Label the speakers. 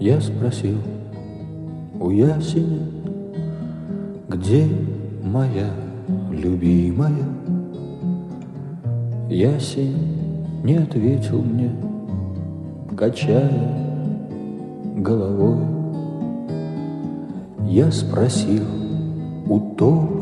Speaker 1: Я спросил у ясеня, где моя любимая? Ясень не ответил мне, качая головой. Я спросил у тополя,